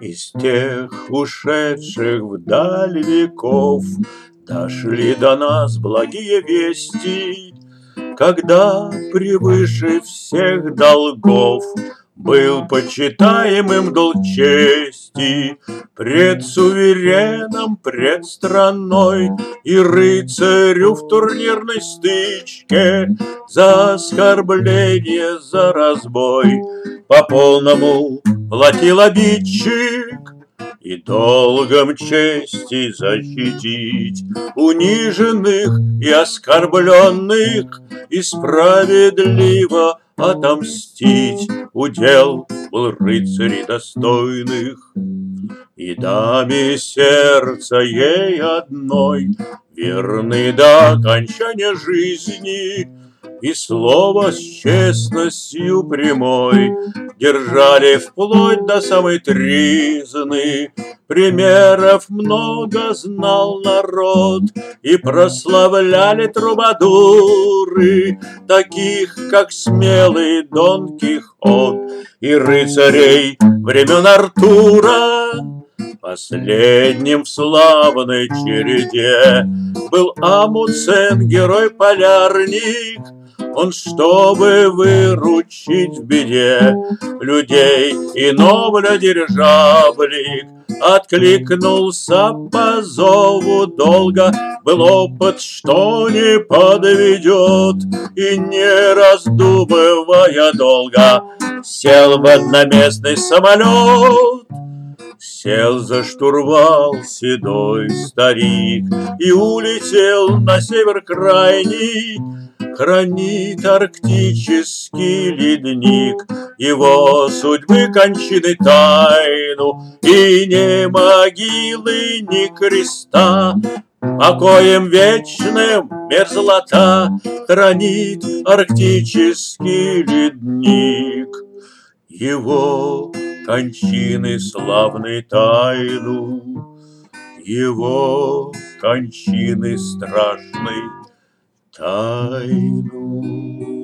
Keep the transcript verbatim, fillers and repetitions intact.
Из тех ушедших вдаль веков дошли до нас благие вести, когда превыше всех долгов был почитаемым долг чести пред сувереном, пред страной и рыцарю в турнирной стычке за оскорбление, за разбой по полному платил обидчик, и долгом чести защитить униженных и оскорбленных и справедливо отомстить удел был рыцарей достойных. И даме сердца ей одной верны до окончания жизни, и слово с честностью прямой держали вплоть до самой тризны. Примеров много знал народ, и прославляли трубадуры таких, как смелый Дон Кихот и рыцарей времен Артура. Последним в славной череде был Амуцен, герой-полярник. Он, чтобы выручить в беде людей, иного дирижаблик, откликнулся по зову долга. Был опыт, что не подведет, и, не раздумывая долго, сел в одноместный самолет. Сел за штурвал седой старик и улетел на север крайний. Хранит арктический ледник его судьбы, кончины, тайну, и ни могилы, ни креста, покоем вечным мерзлота хранит арктический ледник. Его кончины славной тайну, его кончины страшной тайну.